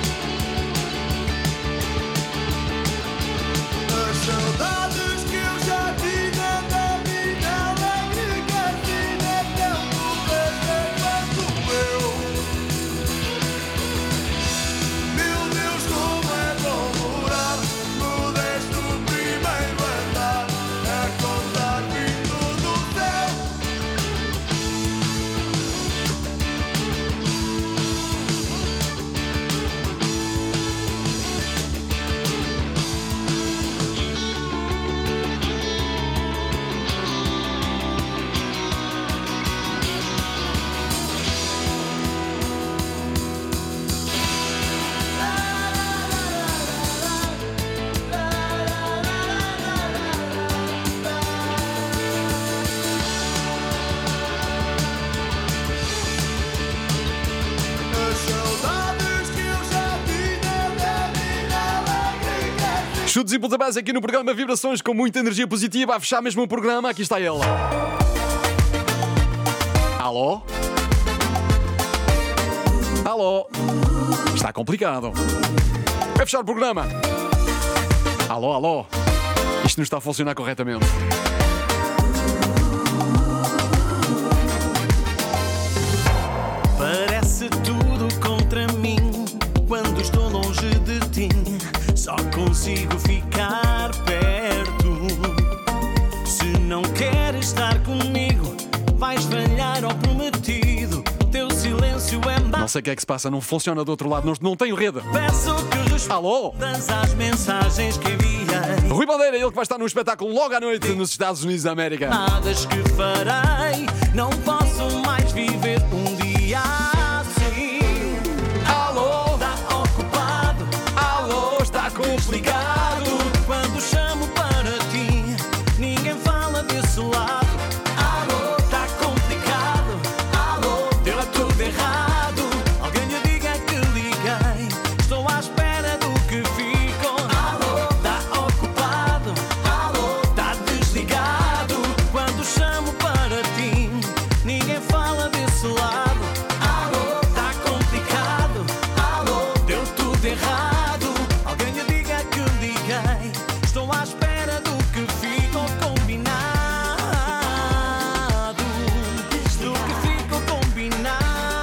As saudades que eu já tinha da minha alegre casinha, tão modesta quanto eu. Meu Deus, como é bom morar, modesto primeiro andar, a contar vindo do céu. As saudades que eu já tinha da minha alegre casinha. Chutes e pontapés aqui no programa Vibrações com muita energia positiva. A fechar mesmo o programa, aqui está ela. Alô? Alô? Está complicado. Vai fechar o programa. Alô, alô? Isto não está a funcionar corretamente. Parece tudo contra mim quando estou longe de ti. Só consigo ficar perto. Se não queres estar comigo, vais falhar ao prometido. Teu silêncio é má. Não sei o que é que se passa, não funciona do outro lado, não, não tenho rede. Peço que respondas Alô? às mensagens que enviei. Rui Bandeira, ele que vai estar num espetáculo logo à noite nos Estados Unidos da América. Nada que farei, não posso mais viver um dia assim. Alô? Está ocupado, Alô? Está complicado. quando chamo para ti, ninguém fala desse lado. Alô, está complicado. Alô, deu tudo errado. Alguém lhe diga que liguei. Estou à espera do que fico. Alô, está ocupado. Alô, está desligado. Quando chamo para ti, ninguém fala desse lado. Alô, está complicado. Alô, deu tudo errado. Alguém lhe diga que liguei. Estou à espera do que ficou combinado. Do que ficou combinado.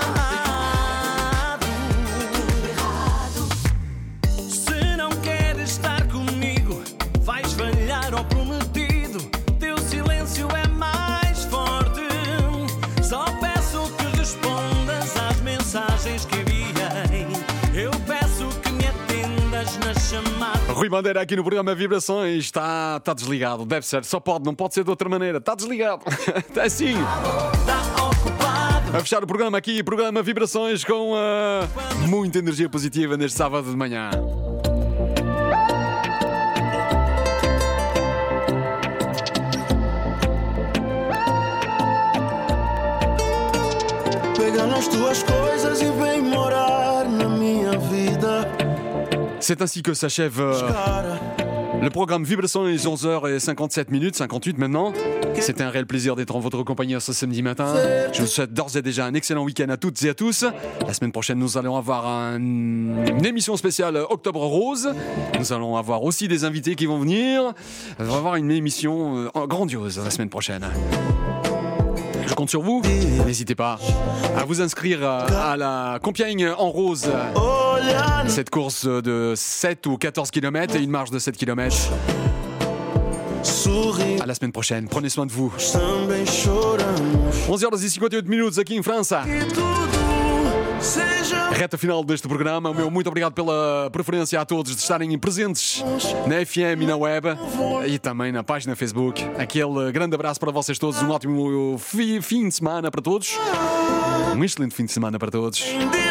Se não queres estar comigo, vais falhar ao prometido. Teu silêncio é mais forte. Só peço que respondas às mensagens que enviei. Eu peço que me atendas na chamada. Rui Bandeira aqui no programa Vibrações. Está, está desligado, deve ser, só pode, não pode ser de outra maneira. Está desligado. Está assim. Está ocupado. A fechar o programa aqui, programa Vibrações com ah, muita energia positiva neste sábado de manhã. Pega nas tuas coisas e vem morar na minha vida. C'est ainsi que s'achève euh, le programme Vibrações, onze heures cinquante-sept minutes, cinquante-huit maintenant. C'était un réel plaisir d'être en votre compagnie ce samedi matin. Je vous souhaite d'ores et déjà un excellent week-end à toutes et à tous. La semaine prochaine, nous allons avoir un- une émission spéciale Octobre Rose. Nous allons avoir aussi des invités qui vont venir. On va avoir une émission euh, grandiose la semaine prochaine. Je compte sur vous. N'hésitez pas à vous inscrire à, à la Compiègne en rose. Cette course de sept ou quatorze kilomètres et une marche de sept kilomètres. À la semaine prochaine. Prenez soin de vous. onze horas e cinquenta e oito minutos aqui em França. Reta final deste programa. O meu muito obrigado pela preferência a todos de estarem presentes na F M e na web e também na página Facebook. Aquele grande abraço para vocês todos. Um ótimo fi- fim de semana para todos. Um excelente fim de semana para todos.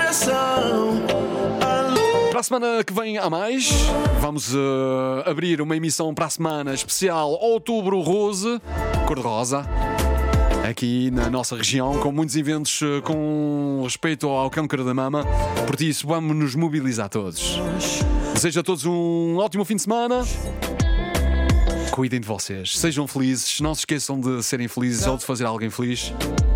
Para a semana que vem há mais, vamos uh, abrir uma emissão para a semana especial Outubro Rose, cor-de-rosa, aqui na nossa região, com muitos eventos uh, com respeito ao câncer da mama. Por isso, vamos nos mobilizar todos. Desejo a todos um ótimo fim de semana. Cuidem de vocês, sejam felizes, não se esqueçam de serem felizes ou de fazer alguém feliz.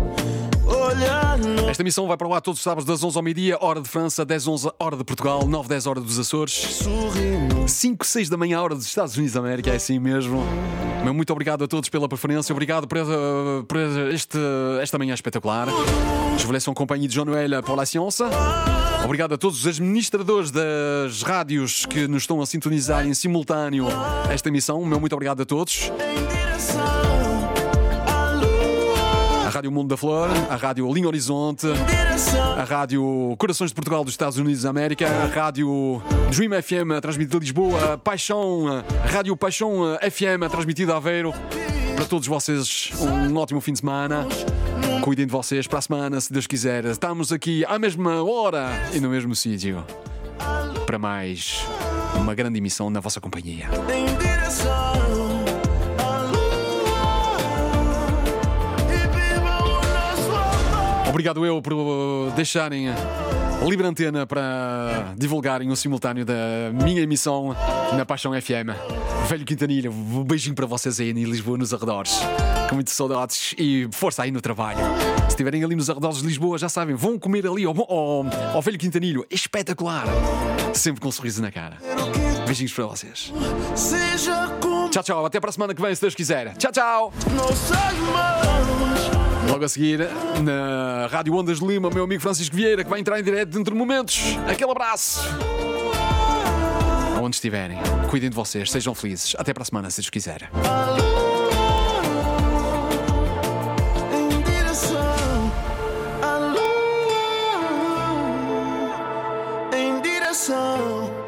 Esta emissão vai para o ar todos os sábados das onze ao meio-dia, hora de França, dez, onze, hora de Portugal, nove, dez, hora dos Açores, cinco, seis da manhã, hora dos Estados Unidos da América, é assim mesmo. Meu muito obrigado a todos pela preferência, obrigado por, uh, por este, esta manhã espetacular. Je vous laisse en compagnie de Jean-Noël pour la science. Obrigado a todos os administradores das rádios que nos estão a sintonizar em simultâneo esta emissão. Meu muito obrigado a todos. A Rádio Mundo da Flor, a Rádio Linha Horizonte, a Rádio Corações de Portugal dos Estados Unidos da América, a Rádio Dream F M a transmitir de Lisboa, a Paixão, a Rádio Paixão F M a transmitir de Aveiro. Para todos vocês, um ótimo fim de semana. Cuidem de vocês. Para a semana, se Deus quiser, estamos aqui à mesma hora e no mesmo sítio para mais uma grande emissão na vossa companhia. Obrigado eu por deixarem a livre antena para divulgarem o simultâneo da minha emissão na Paixão F M. Velho Quintanilha, um beijinho para vocês aí em Lisboa, nos arredores. Com muitas saudades e força aí no trabalho. Se estiverem ali nos arredores de Lisboa, já sabem, vão comer ali ao, ao, ao Velho Quintanilho. É espetacular. Sempre com um sorriso na cara. Beijinhos para vocês. Tchau, tchau. Até para a semana que vem, se Deus quiser. Tchau, tchau. Logo a seguir, na Rádio Ondas de Lima, meu amigo Francisco Vieira, que vai entrar em direto dentro de momentos. Aquele abraço. Aonde estiverem, cuidem de vocês, sejam felizes. Até para a semana, se Deus quiser. Em direção à lua, em direção